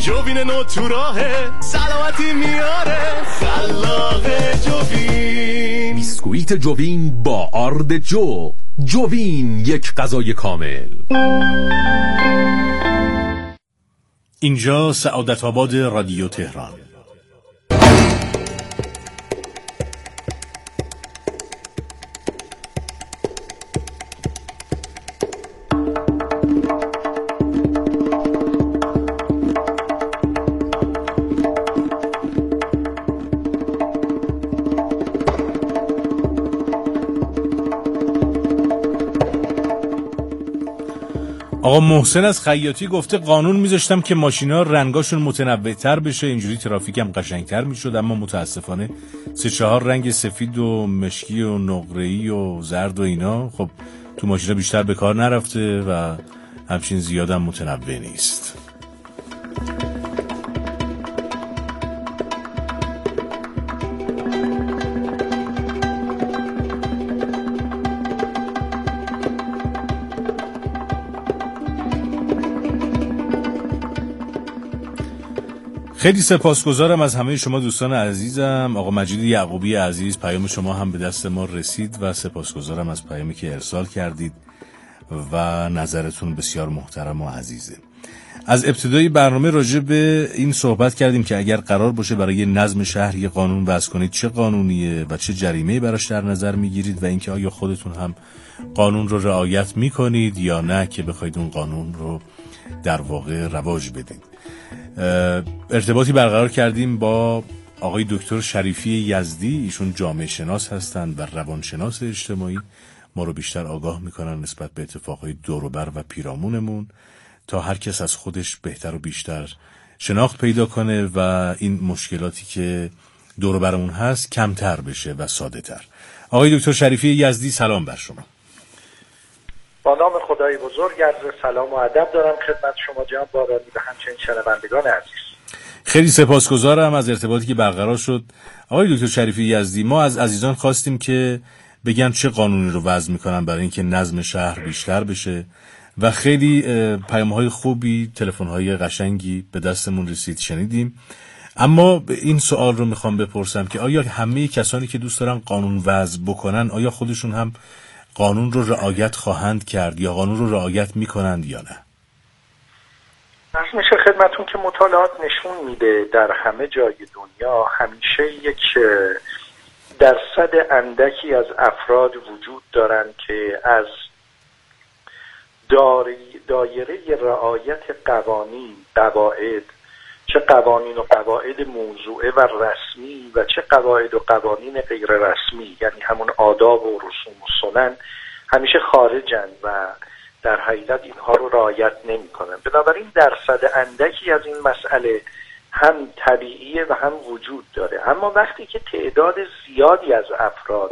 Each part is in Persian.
جوین نو تو راهه، سلامتی میاره خلاق جوین. بیسکویت جوین با آرد جوین، یک غذای کامل. اینجا سعادت آباد رادیو تهران. آقا محسن از خیاطی گفته قانون میذاشتم که ماشینا رنگاشون متنوع‌تر بشه، اینجوری ترافیک هم قشنگتر میشد، اما متاسفانه 3-4 رنگ سفید و مشکی و نقره‌ای و زرد و اینا خب تو ماشینا بیشتر به کار نرفته و همچین زیادم متنوع نیست. خیلی سپاسگزارم از همه شما دوستان عزیزم. آقا مجید یعقوبی عزیز، پیام شما هم به دست ما رسید و سپاسگزارم از پیامی که ارسال کردید و نظرتون بسیار محترم و عزیزه. از ابتدای برنامه راجع به این صحبت کردیم که اگر قرار باشه برای نظم شهر یه قانون وضع کنید چه قانونیه و چه جریمه‌ای براش در نظر میگیرید و اینکه آیا خودتون هم قانون رو رعایت میکنید یا نه که بخواید اون قانون رو در واقع رواج بدید. ارتباطی برقرار کردیم با آقای دکتر شریفی یزدی، ایشون جامعه شناس هستند و روانشناس اجتماعی، ما رو بیشتر آگاه میکنن نسبت به اتفاقهای دور و بر و پیرامونمون تا هر کس از خودش بهتر و بیشتر شناخت پیدا کنه و این مشکلاتی که دور و برمون هست کمتر بشه و ساده تر. آقای دکتر شریفی یزدی، سلام بر شما. با نام خدای بزرگ عرض سلام و ادب دارم خدمت شما جناب بارانی و همچنین شنوندگان عزیز. خیلی سپاسگزارم از ارتباطی که برقرار شد. آقای دکتر شریفی یزدی، ما از عزیزان خواستیم که بگن چه قانونی رو وضع میکنن برای اینکه نظم شهر بیشتر بشه و خیلی پیام‌های خوبی، تلفن‌های قشنگی به دستمون رسید، شنیدیم. اما این سوال رو میخوام بپرسم که آیا همه کسانی که دوست دارن قانون وضع بکنن آیا خودشون هم قانون رو رعایت خواهند کرد یا قانون رو رعایت میکنند یا نه؟ از میشه خدمتون که مطالعات نشون میده در همه جای دنیا همیشه یک درصد اندکی از افراد وجود دارن که از دایره رعایت قوانین، قواعد، چه قوانین و قواعد موضوعه و رسمی و چه قواعد و قوانین غیر رسمی، یعنی همون آداب و رسوم و سنن، همیشه خارجن و در حقیقت اینها رو رعایت نمی کنن. بنابراین درصد اندکی از این مسئله هم طبیعیه و هم وجود داره. اما وقتی که تعداد زیادی از افراد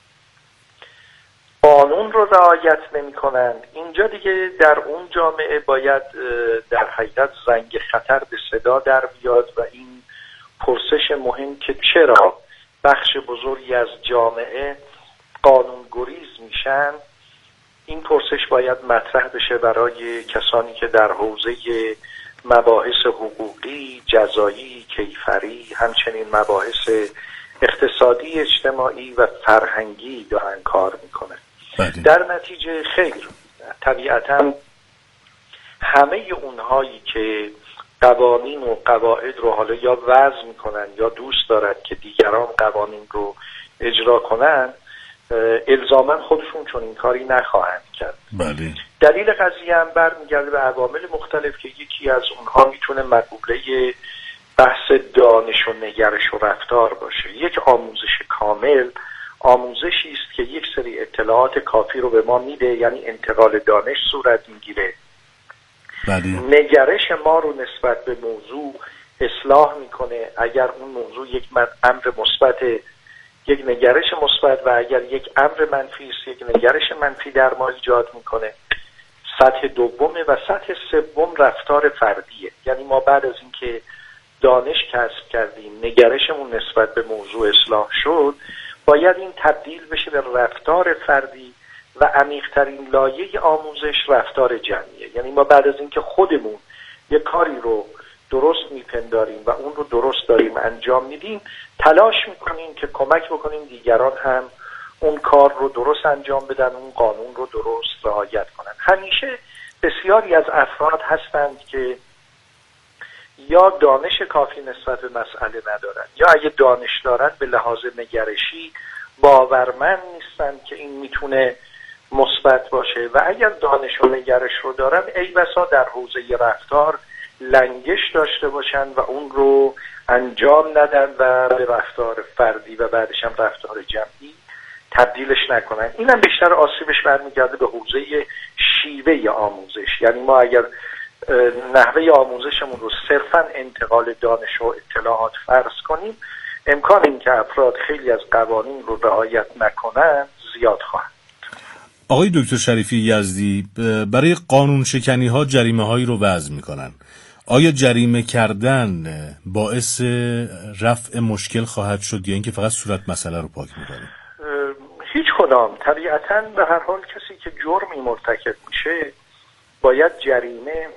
قانون رو رعایت نمی کنند، اینجا دیگه در اون جامعه باید در حقیقت زنگ خطر به صدا در بیاد و این پرسش مهم که چرا بخش بزرگی از جامعه قانون گریز میشن، این پرسش باید مطرح بشه برای کسانی که در حوزه مباحث حقوقی، جزایی، کیفری، همچنین مباحث اقتصادی، اجتماعی و فرهنگی دارن کار میکنن. در نتیجه خیر طبیعتا همه اونهایی که قوانین و قواعد رو حالا یا وضع میکنن یا دوست دارد که دیگران قوانین رو اجرا کنن، الزاما خودشون چون این کاری نخواهند کرد. بله. دلیل قضیه هم برمیگرده به عوامل مختلف که یکی از اونها میتونه مقوله بحث دانش و نگرش و رفتار باشه. یک آموزش کامل آموزشی است که یک سری اطلاعات کافی رو به ما میده، یعنی انتقال دانش صورت میگیره. بله. نگرش ما رو نسبت به موضوع اصلاح میکنه. اگر اون موضوع یک امر مثبت، یک نگرش مثبت، و اگر یک امر منفی است، یک نگرش منفی در ما ایجاد میکنه. سطح دومه و سطح سوم رفتار فردیه. یعنی ما بعد از اینکه دانش کسب کردیم، نگرشمون نسبت به موضوع اصلاح شد، باید این تبدیل بشه به رفتار فردی و عمیق‌ترین لایه آموزش رفتار جمعیه. یعنی ما بعد از اینکه خودمون یک کاری رو درست انجام میدیم تلاش میکنیم که کمک بکنیم دیگران هم اون کار رو درست انجام بدن، اون قانون رو درست رعایت کنن. همیشه بسیاری از افراد هستند که یا دانش کافی نسبت به مسئله ندارن یا اگه دانش دارن به لحاظ نگرشی باورمند نیستن که این میتونه مثبت باشه و اگر دانش و نگرش رو دارن ای بسا در حوزه رفتار لنگش داشته باشن و اون رو انجام ندن و به رفتار فردی و بعدش هم رفتار جمعی تبدیلش نکنن. اینم بیشتر آسیبش برمیگرده به حوزه شیوه آموزش. یعنی ما اگر نحوه آموزشمون رو صرفا انتقال دانش و اطلاعات فرض کنیم، امکان این که افراد خیلی از قوانین رو رعایت نکنن زیاد خواهد. آقای دکتر شریفی یزدی، برای قانون شکنی ها جریمه هایی رو وضع میکنن. آیا جریمه کردن باعث رفع مشکل خواهد شد یا اینکه فقط صورت مسئله رو پاک میکنه؟ هیچ کدام. طبیعتاً به هر حال کسی که جرمی مرتکب میشه باید جریمه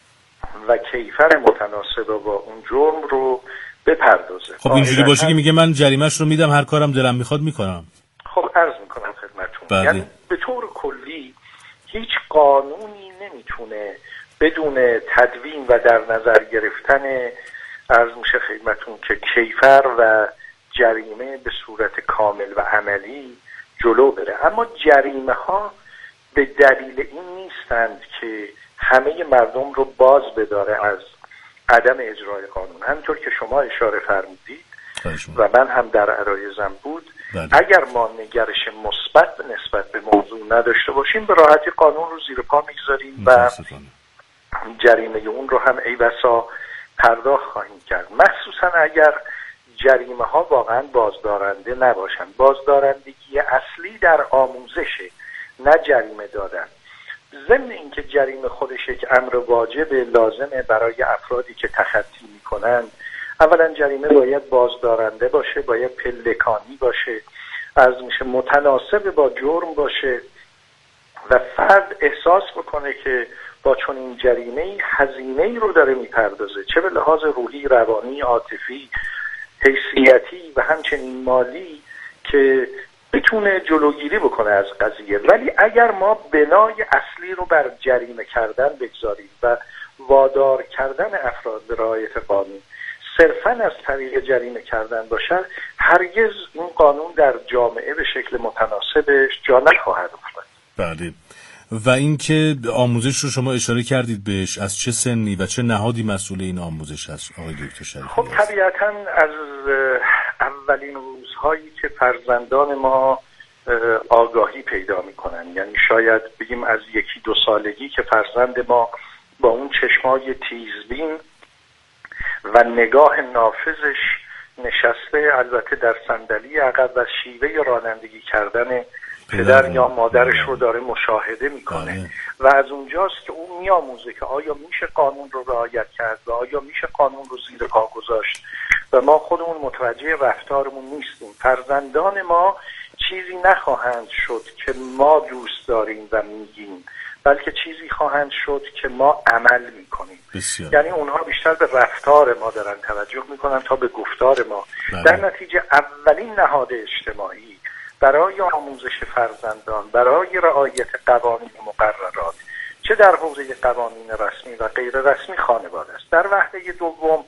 و کیفر متناسب با اون جرم رو بپردازه. خب اینجوری باشه که میگه من جریمه‌اش رو میدم، هر کارم دلم میخواد میکنم. خب عرض میکنم خدمتتون، یعنی به طور کلی هیچ قانونی نمیتونه بدون تدوین و در نظر گرفتن عرض میشه خدمتتون که کیفر و جریمه به صورت کامل و عملی جلو بره. اما جریمه ها به دلیل این نیستند که همه مردم رو باز بداره از عدم اجرای قانون. همینطور که شما اشاره فرمودید و من هم در عرایزم بود، اگر ما نگرش مثبت نسبت به موضوع نداشته باشیم به راحتی قانون رو زیر پا میگذاریم و جریمه اون رو هم ای بسا پرداخت خواهیم کرد، مخصوصا اگر جریمه ها واقعا بازدارنده نباشن. بازدارندگی اصلی در آموزشه، نه جریمه دادن. ضمن اینکه جریمه خودش یک امر واجب لازمه برای افرادی که تخطی میکنن، اولا جریمه باید بازدارنده باشه، باید پلکانی باشه، از میشه متناسب با جرم باشه و فرد احساس بکنه که با چنین جریمه‌ای هزینه‌ای رو داره میپردازه، چه به لحاظ روحی، روانی، عاطفی، حیثیتی و همچنین مالی، که بتونه جلوگیری بکنه از قضیه. ولی اگر ما بنای اصلی رو بر جریمه کردن بگذاریم و وادار کردن افراد به رعایت قانون صرفاً از طریق جریمه کردن باشد، هرگز این قانون در جامعه به شکل متناسبش جا نخواهد افتاد. بله. و اینکه آموزش رو شما اشاره کردید بهش، از چه سنی و چه نهادی مسئول این آموزش هست آقای دکتر شریفی؟ خب طبیعتاً از اولین روزهایی که فرزندان ما آگاهی پیدا میکنن، یعنی شاید بگیم از 1-2 سالگی که فرزند ما با اون چشمای تیزبین و نگاه نافذش نشسته، البته در صندلی عقب، و شیوه رانندگی کردن پدر یا مادرش رو داره مشاهده میکنه و از اونجاست که اون میآموزه که آیا میشه قانون رو رعایت کرد و آیا میشه قانون رو زیر پا گذاشت و ما خودمون متوجه رفتارمون نیستیم. فرزندان ما چیزی نخواهند شد که ما دوست داریم و میگیم، بلکه چیزی خواهند شد که ما عمل میکنیم. یعنی اونها بیشتر به رفتار ما دارن توجه میکنن تا به گفتار ما. در نتیجه اولین نهاد اجتماعی برای آموزش فرزندان، برای رعایت قوانین و مقررات، چه در حوزه قوانین رسمی و غیر رسمی، خانواده است. در وهله دوم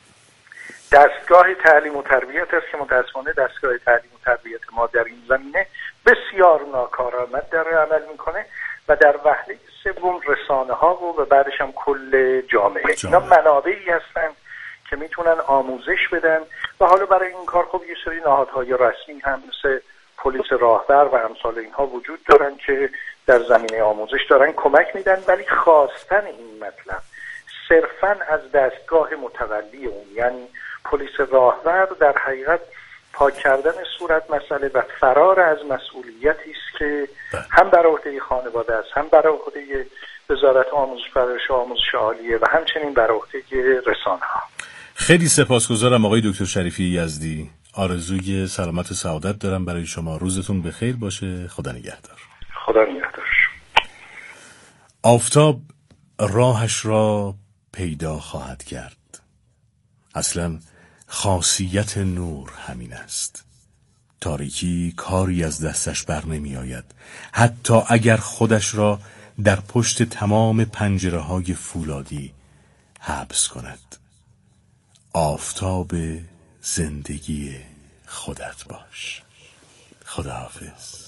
دستگاه تعلیم و تربیت است که متأسفانه دستگاه تعلیم و تربیت ما در این زمینه بسیار ناکارآمد داره عمل میکنه و در وهله سوم رسانه ها و بعدش هم کل جامعه. اینا منابعی هستن که میتونن آموزش بدن و حالا برای این کار خب یه سری نهادهای رسمی هم مثل پلیس راهبر و امثال اینها وجود دارن که در زمینه آموزش دارن کمک میدن، ولی خواستن این مطلب صرفاً از دستگاه متولی اون، یعنی پلیس راهبر، در حقیقت پاک کردن صورت مسئله و فرار از مسئولیتی است که هم بر عهده خانواده است، هم بر عهده وزارت آموزش پرورش و آموزش عالیه و همچنین بر عهده رسانه‌ها. خیلی سپاسگزارم آقای دکتر شریفی یزدی. آرزوی سلامت و سعادت دارم برای شما. روزتون بخیر باشه. خدا نگهدار. خدا نگهدار. آفتاب راهش را پیدا خواهد کرد. اصلا خاصیت نور همین است. تاریکی کاری از دستش بر نمی آید، حتی اگر خودش را در پشت تمام پنجره‌های فولادی حبس کند. آفتاب زندگی خودت باش. خداحافظ.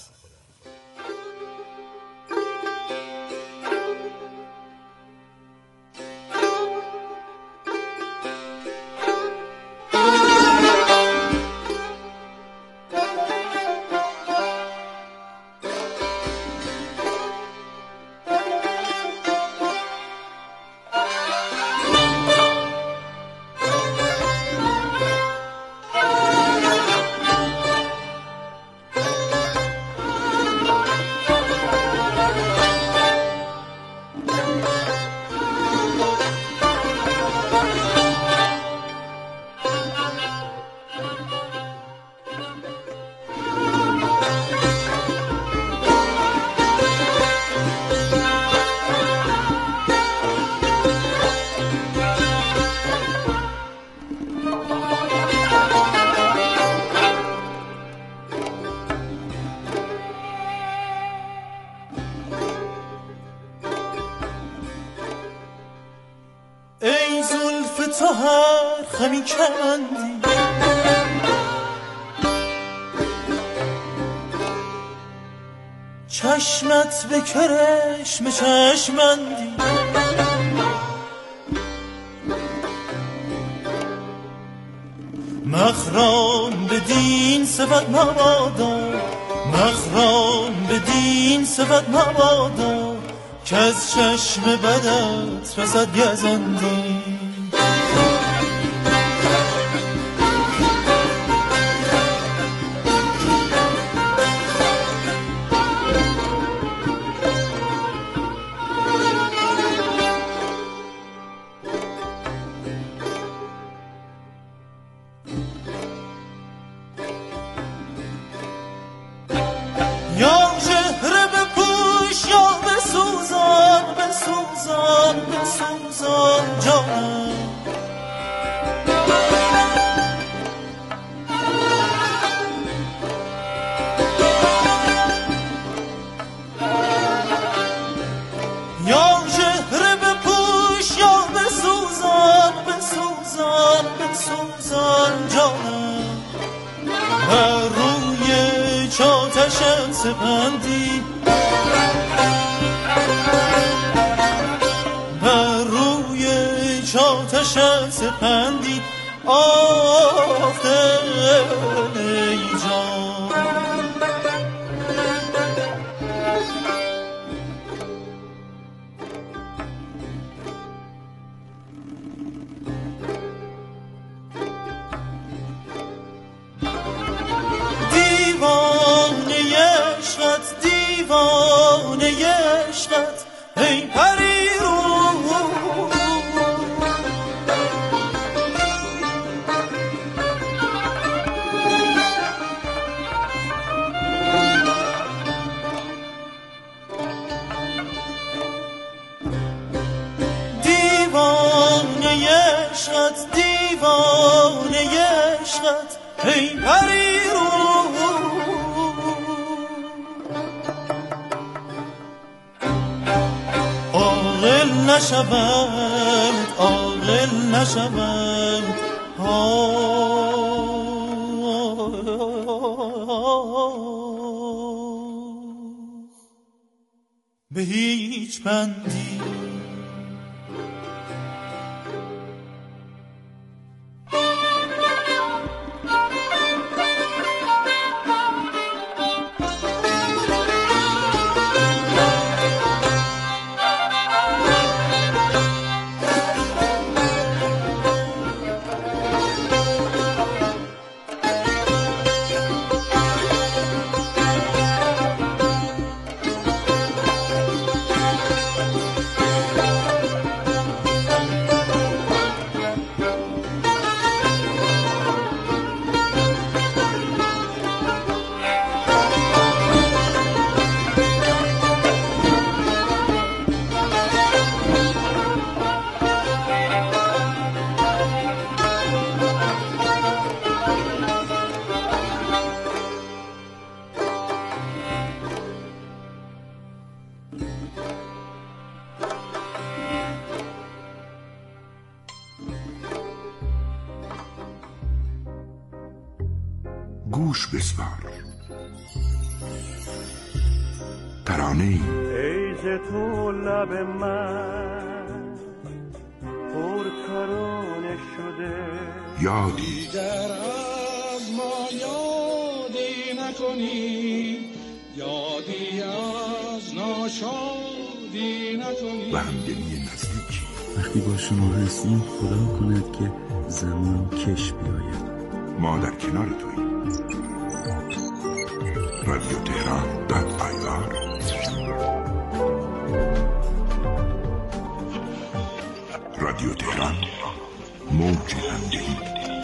تو هر خمی کمندی چشمت به کرشم چشمندی مخرام به دین صفت مبادا مخرام به دین صفت مبادا که از چشم بدت رسد گزندی سپندی آخ دل ای جان دیوانه عشقت دیوانه عشقت ای پری رو دیوانه عشقت ای پری رو عاقل نشود عاقل نشود به هیچ بندی گوش بسپار. ترانه‌ای ای ز تو لب من پر ترانه شده، یادی در از ما یادی نکنی، یادی از ناشادی نکنی. و همدلی نزدیکی. وقتی با شما هستیم خدا کند که زمان کش بیاید. ما در کنار توییم. رادیو تهران .ir. رادیو تهران، موج همدلی.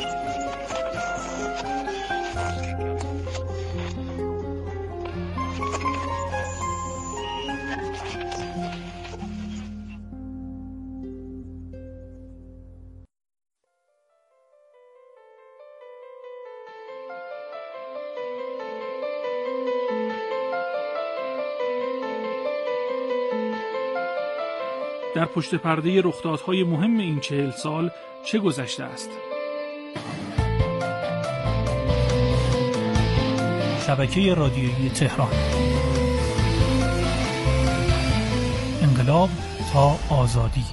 در پشت پرده رخدادهای مهم این 40 سال چه گذشته است؟ شبکه رادیویی تهران. انقلاب تا آزادی.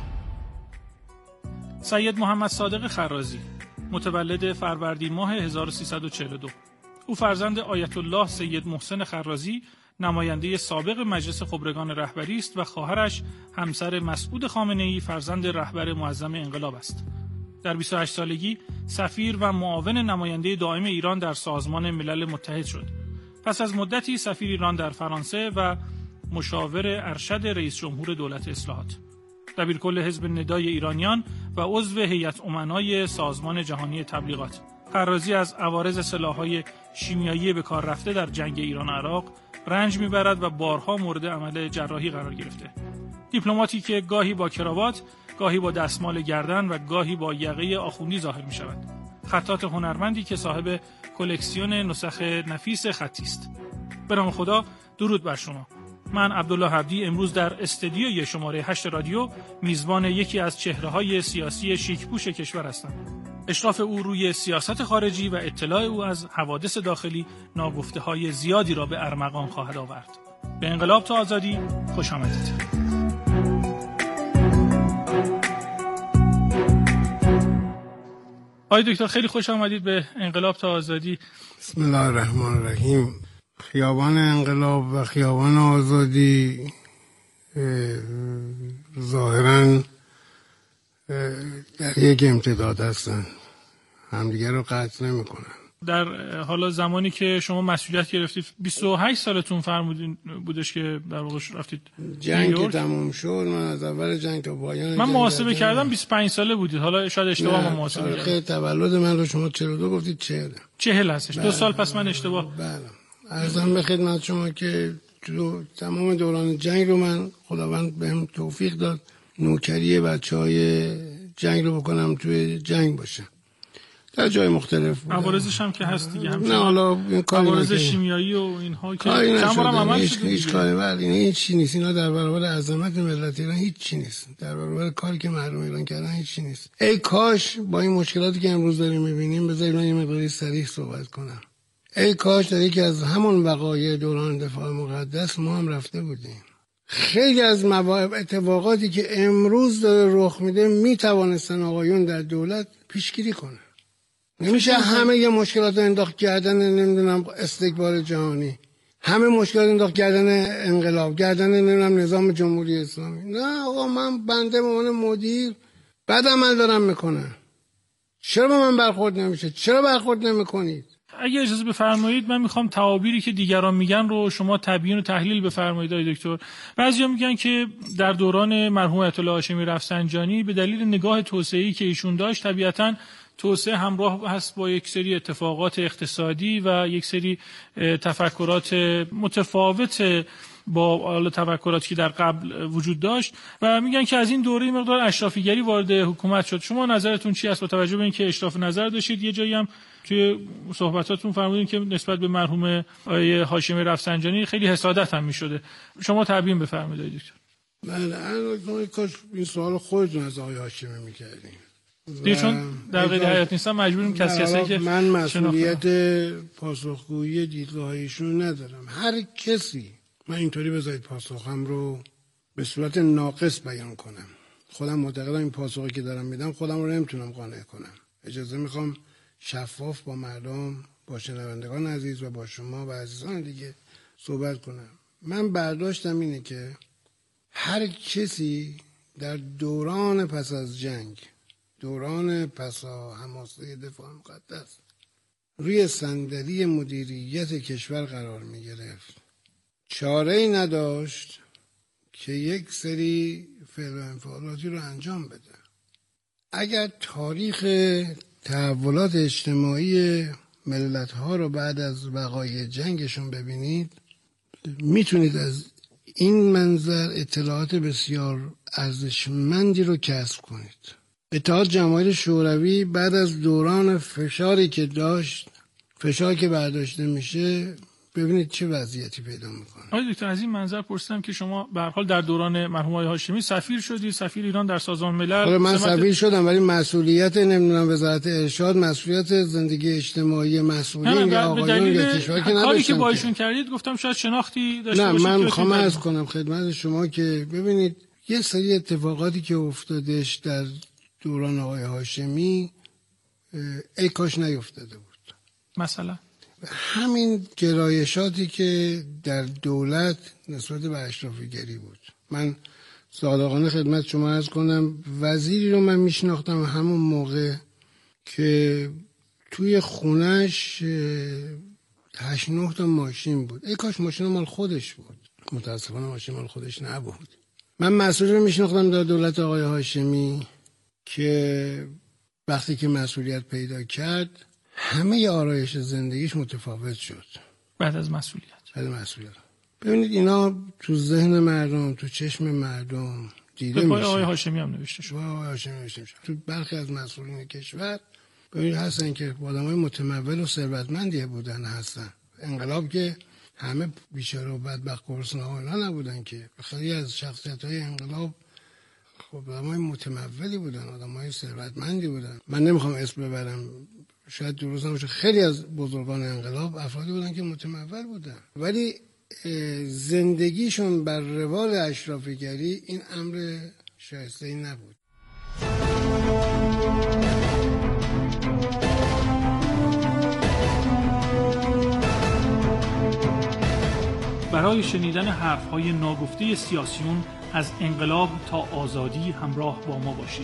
سید محمد صادق خرازی، متولد فروردین ماه 1342. او فرزند آیت الله سید محسن خرازی، نماینده سابق مجلس خبرگان رهبری است و خواهرش همسر مسعود خامنه‌ای فرزند رهبر معظم انقلاب است. در 28 سالگی سفیر و معاون نماینده دائم ایران در سازمان ملل متحد شد. پس از مدتی سفیر ایران در فرانسه و مشاور ارشد رئیس جمهور دولت اصلاحات، دبیرکل حزب ندای ایرانیان و عضو هیئت امنای سازمان جهانی تبلیغات. خرازی از عوارض سلاح‌های شیمیایی به کار رفته در جنگ ایران و عراق رنج میبرد و بارها مورد عمل جراحی قرار گرفته. دیپلماتی که گاهی با کراوات، گاهی با دستمال گردن و گاهی با یقه آخوندی ظاهر می شود. خطاط هنرمندی که صاحب کلکسیون نسخ نفیس خطی است. به نام خدا، درود بر شما. من عبدالله عبدی امروز در استدیوی شماره 8 رادیو میزبان یکی از چهره‌های سیاسی شیک‌پوش کشور هستم. اشراف او روی سیاست خارجی و اطلاع او از حوادث داخلی ناگفته‌های زیادی را به ارمغان خواهد آورد. به انقلاب تا آزادی خوش آمدید. آقای دکتر خیلی خوش آمدید به انقلاب تا آزادی. بسم الله الرحمن الرحیم. خیابان انقلاب و خیابان آزادی ظاهراً در یک امتداد هستن، همدیگر رو قطع نمی کنن. در حالا زمانی که شما مسئولیت گرفتید 28 سالتون فرمودین بودش که در واقع رفتید جنگ که تموم شد، من از اول جنگ تا پایان من محاسبه کردم 25 ساله بودید. حالا شاید اشتباه من محاسبه کردم. تاریخ تولد من رو شما 42 گفتید 40 هستش. 2 سال پس من اشتباه. بله. عرضم به خدمت شما که تمام دوران جنگ رو من خداوند بهم توفیق داد نوکری بچهای جنگ رو بکنم، توی جنگ باشم در جای مختلف. عوارضش هم که هست دیگه، نه حالا این عوارض شیمیایی و اینها که چند بارم عمل شده، هیچ کاری ولی این هیچ چیزی نیست. اینا در برابر عظمت ملت ایران هیچ چیزی نیست، در برابر کاری که مردم ایران کردن هیچ چیزی نیست. ای کاش با این مشکلاتی که امروز داریم می‌بینیم، بذارید من یه مقداری صریح صحبت کنم. ای کاش در یکی از همون وقایع دوران دفاع مقدس ما هم رفته بودیم. خیلی از اتفاقاتی که امروز داره رخ میده میتوانستن آقایون در دولت پیشگیری کنن. نمیشه همه یه مشکلات رو انداخت کردن نمیدونم استکبار جهانی، همه مشکلات انداخت کردن انقلاب، کردن نمیدونم نظام جمهوری اسلامی. نه آقا، من بنده به عنوان مدیر بد عمل دارم میکنم، چرا با من برخورد نمیشه؟ چرا برخورد نمیکنید؟ اگه اجازه بفرمایید من میخوام تعابیری که دیگران میگن رو شما تبیین و تحلیل بفرمایید آقای دکتر. بعضیا میگن که در دوران مرحوم آیت الله هاشمی رفسنجانی به دلیل نگاه توسعه‌ای که ایشون داشت، طبیعتاً توسعه همراه هست با یک سری اتفاقات اقتصادی و یک سری تفکرات متفاوت با تفکراتی که در قبل وجود داشت و میگن که از این دوره مقدار اشرافیگری وارد حکومت شد. شما نظرتون چی است با توجه به اینکه اشراف نظر داشتید؟ یه جایی هم توی صحبتاتون فرمودین که نسبت به مرحوم آقای هاشمی رفسنجانی خیلی حسادت هم میشده. شما تبیین بفرمایید دکتر. بله، کاش این سوال خودتون از آقای هاشمی میکردین. دیگه چون در قید حیات نیستم مجبوریم کسایی که من مسئولیت پاسخگویی دیدگاهیشون ندارم. هر کسی، من اینطوری بذارید پاسخم رو به صورت ناقص بیان کنم، خودم معتقدم این پاسخی که دارم میدم خودم رو نمیتونم قانع کنم. اجازه میخوام شفاف با مردم، با شنوندگان عزیز و با شما و عزیزان دیگه صحبت کنم. من برداشتم اینه که هر کسی در دوران پس از جنگ، دوران پسا حماسه دفاع مقدس، روی صندلی مدیریت کشور قرار می گرفت، چاره‌ای نداشت که یک سری فعل و انفعالاتی رو انجام بده. اگر تاریخ تحولات اجتماعی ملت‌ها رو بعد از وقایع جنگشون ببینید، میتونید از این منظر اطلاعات بسیار ارزشمندی رو کسب کنید. اتحاد جماهیر شوروی بعد از دوران فشاری که داشت، فشاری که برداشته میشه، ببینید چه وضعیتی پیدا میکنه. آقای دکتر، از این منظر پرسیدم که شما به هر حال در دوران مرحوم آقای هاشمی سفیر شدی، سفیر ایران در سازمان ملل. من سفیر شدم ولی مسئولیت نمیدونم وزارت ارشاد، مسئولیت زندگی اجتماعی مسئولین یا آقایون یا کشور که نداشتم. کاری که با ایشون کردید گفتم شاید شناختی داشته باشید. نه، من میخوام عرض کنم خدمت شما که ببینید یه سری اتفاقاتی که افتادش در دوران آقای هاشمی ای کاش نیفتاده بود. مثلا همین گرایشاتی که در دولت نسبت به اشرافیگری بود. من صادقانه خدمت شما عرض کنم وزیری رو من میشناختم همون موقع که توی خونش 8-9 تا ماشین بود. ای کاش ماشین مال خودش بود. متاسفانه ماشین مال خودش نبود. من مسئول رو میشناختم در دولت آقای هاشمی که وقتی که مسئولیت پیدا کرد همه آرایش زندگیش متفاوت شد بعد از مسئولیت. ببینید اینا تو ذهن مردم، تو چشم مردم دیده میشه. آقای هاشمی هم نوشته شد. آقای هاشمی نوشته شد. تو برخی از مسئولین کشور ببینید هستن که آدمای متمول و ثروتمندی بودن هستن. انقلاب که همه بیچاره و بدبخت گرسنه‌ها اینا نبودن که. خیلی از شخصیت‌های انقلاب خب آدمای متمولی بودن، آدمای ثروتمندی بودن. من نمیخوام اسم ببرم، شاید درست نباشه، خیلی از بزرگان انقلاب افرادی بودن که متمول بودن، ولی زندگیشون بر روال اشرافیگری این امر شایسته‌ای نبود. برای شنیدن حرف‌های ناگفته سیاسیون از انقلاب تا آزادی همراه با ما باشید.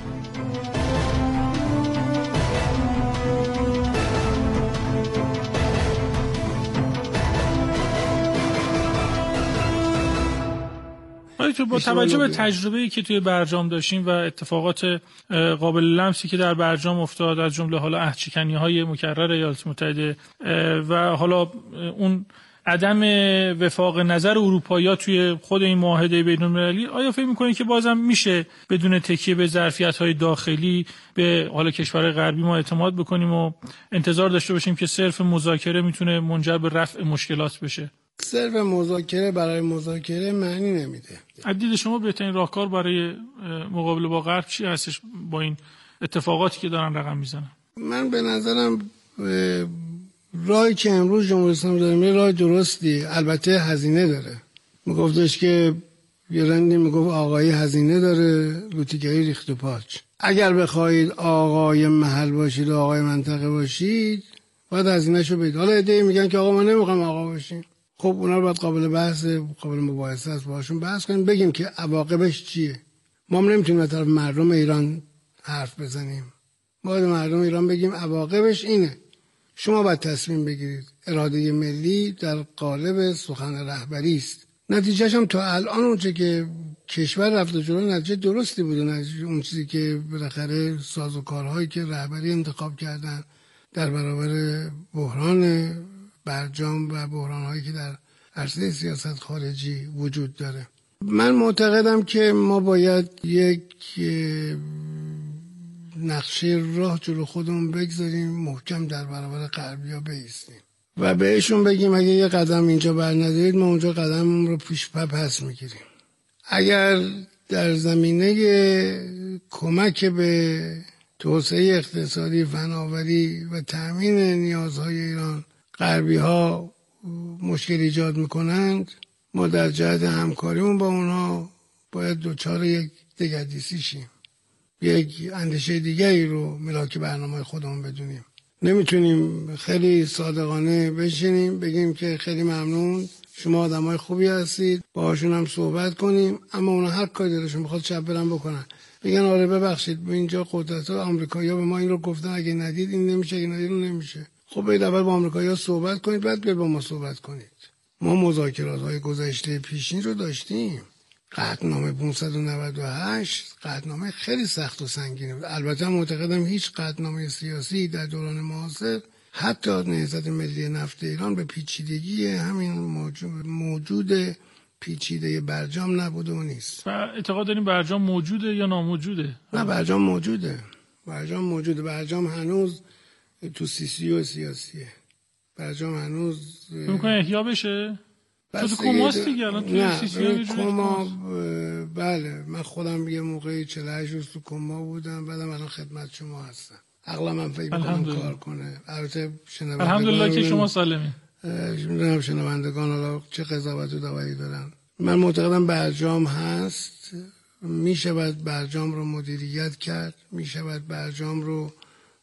با توجه به تجربه‌ای که توی برجام داشتیم و اتفاقات قابل لمسی که در برجام افتاد، از جمله حالا عهدشکنی‌های مکرر ایالات متحده و حالا اون عدم وفاق نظر اروپایی‌ها توی خود این معاهده بین‌المللی، آیا فکر می‌کنید که بازم میشه بدون تکیه به ظرفیت‌های داخلی به حالا کشورهای غربی ما اعتماد بکنیم و انتظار داشته باشیم که صرف مذاکره میتونه منجر به رفع مشکلات بشه؟ صرف مذاکره برای مذاکره معنی نمیده. از دید شما بهترین راهکار برای مقابله با غرب چی هستش با این اتفاقاتی که دارن رقم میزنن؟ من به نظرم راهی که امروز جمهوری اسلامی داره میره راه درستی، البته هزینه داره. میگفتش که یه رندی میگفت آقای هزینه داره، لوتیگری ریخت و پاچ. اگر بخواید آقای محل باشید و آقای منطقه باشید باید هزینه‌شو بدید. حالا ایده میگن که آقا ما نمیخوام آقا باشیم. خب اونا رو باید قابل بحث، قابل مباحثه است باشون بحث کنیم، بگیم که عواقبش چیه. ما هم نمیتونیم از طرف مردم ایران حرف بزنیم. باید مردم ایران بگیم عواقبش اینه. شما باید تصمیم بگیرید. اراده ملی در قالب سخن رهبری است. نتیجهش هم تا الان اونچه که کشور رفته جلو نتیجه درستی بوده. نتیجه اون چیزی که بالاخره سازوکارهایی که رهبری انتخاب کردن در برابر بحران برجام و بحران‌هایی که در عرصه سیاست خارجی وجود داره. من معتقدم که ما باید یک نقشه راه جلو خودمون بگذاریم، محکم در برابر غربی‌ها بایستیم و بهشون بگیم اگه یه قدم اینجا برندارید ما اونجا قدم رو پس میگیریم. اگر در زمینه کمک به توسعه اقتصادی، فناوری و تأمین نیازهای ایران غربی‌ها مشکل ایجاد میکنند، ما در جهت همکاریمون با اونها باید دوچار یک دگردیسی شیم، یک اندیشه دیگری رو ملاک برنامه خودمون بدونیم. نمیتونیم خیلی صادقانه بشینیم بگیم که خیلی ممنون، شما آدمای خوبی هستید، باهاشون هم صحبت کنیم، اما اونا هر کاری دلشون بخواد شب برن بکنن، بگن آره ببخشید اینجا قدرت‌ها آمریکایی‌ها به ما این رو گفتن، اگه ندید این نمیشه، اگه ندید اون نمیشه. خب باید اول با آمریکایی‌ها صحبت کنید، بعد بیاید با ما صحبت کنید. ما مذاکرات‌های گذشته پیشین رو داشتیم. قطعنامه 598 قطعنامه خیلی سخت و سنگینه بود. البته معتقدم هیچ قطعنامه سیاسی در دوران معاصر حتی نهضت ملی نفت ایران به پیچیدگی همین موجود پیچیده برجام نبوده و نیست. و اعتقاد داریم برجام موجوده یا ناموجوده؟ نه، برجام موجوده. برجام هنوز تو CCU سیاسیه. برجام هنوز می‌کنه احیا بشه؟ تو کماست دیگه الان تو CCU کما. بله من خودم یه موقعی 48 روز تو کما بودم، بعدم الان خدمت شما هستم. عقلم هم فکر می‌کنم کار کنه. البته الحمدلله که شما سالمی. نمی‌دونم شنوندگان حالا چه قضاوت و داوری دارن. من معتقدم برجام هست، میشود برجام رو مدیریت کرد، میشود برجام رو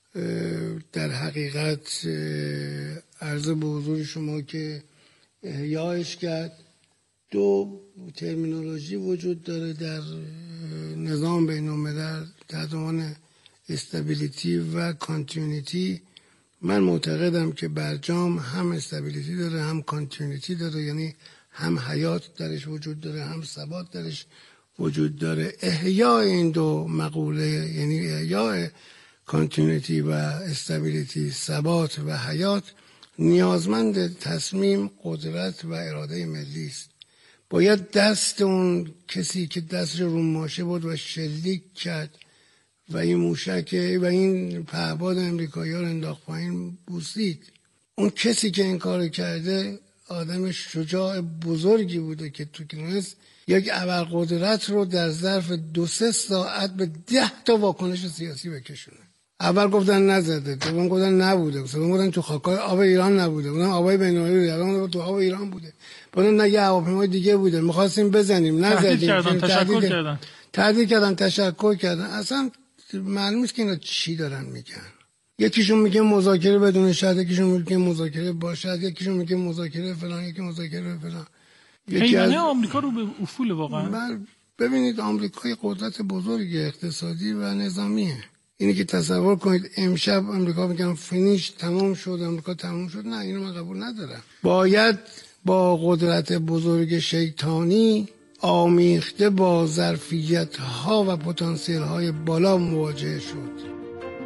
در حقیقت عرض به حضور شما که احیایش کرد. دو ترمینولوژی وجود داره در نظام بین الملل تحت عنوان استابیلیتی و کانتینیویتی. من معتقدم که برجام هم استابیلیتی داره هم کانتینیویتی داره، یعنی هم حیات درش وجود داره هم ثبات درش وجود داره. احیای این دو مقوله، یعنی احیای کانتینیویتی و استابیلیتی، ثبات و حیات، نیازمند تصمیم، قدرت و اراده ملی است. باید دست اون کسی که دستش رو ماشه بود و شلیک کرد و این موشک و این پهپاد امریکایی‌ها رو انداخت پایین بوسید. اون کسی که این کار کرده آدم شجاع بزرگی بوده که تونست یک ابرقدرت رو در ظرف 2-3 ساعت به 10 تا واکنش سیاسی بکشونه. اول گفتن نزده، دوم گفتن نبوده، سوم گفتن تو خاکای آب ایران نبوده، گفتن آبای بین‌المللی الان تو آب ایران بوده، گفتن نه یه هواپیمای دیگه بوده، می‌خواستیم بزنیم نزدیم، تهدید کردن، تشکر کردن. اصلا معلومه که اینا چی دارن میگن. یکیشون میگه مذاکره بدون شرط، یکیشون میگه مذاکره با شرط، یکیشون میگه مذاکره فلان، یکی مذاکره فلان. حیوانه آمریکا رو به افول واقعا. ببینید آمریکا قدرت بزرگی اقتصادی و نظامیه. اینی که تصور کنید امشب آمریکا میگن فینیش تمام شد، آمریکا تمام شد، نه اینو من قبول ندارم. باید با قدرت بزرگ شیطانی آمیخته با ظرفیت‌ها و پتانسیل‌های بالا مواجه شد.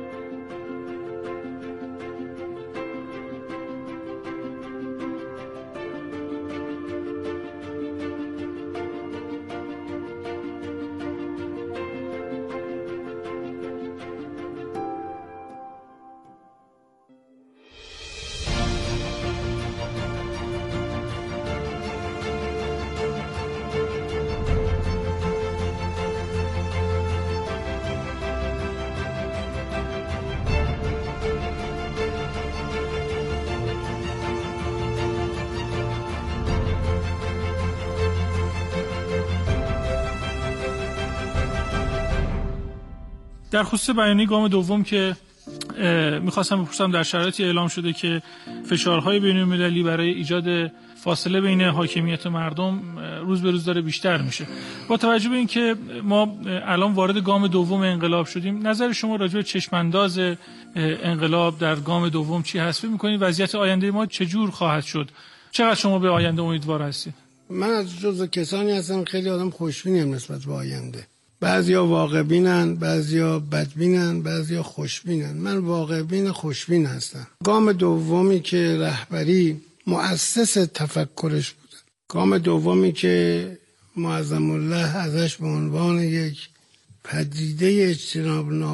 در خصوص بیانیه گام دوم که میخواستم بپرسم، در شرایطی اعلام شده که فشارهای بین‌المللی برای ایجاد فاصله بین حاکمیت و مردم روز به روز داره بیشتر میشه. با توجه به اینکه ما الان وارد گام دوم انقلاب شدیم، نظر شما راجع به چشمانداز انقلاب در گام دوم چی هست؟ فکر می‌کنید وضعیت آینده ما چجور خواهد شد؟ چقدر شما به آینده امیدوار هستید؟ من از جزو کسانی هستم خیلی آدم خوشبینم نسبت به آینده. بعضیا واقع‌بینن، بعضیا بدبینن، بعضیا خوشبینن. من واقع‌بین خوشبین هستم. گام دومی که رهبری مؤسس تفکرش بوده، گام دومی که معظم الله ازش به عنوان یک پدیده اجتناب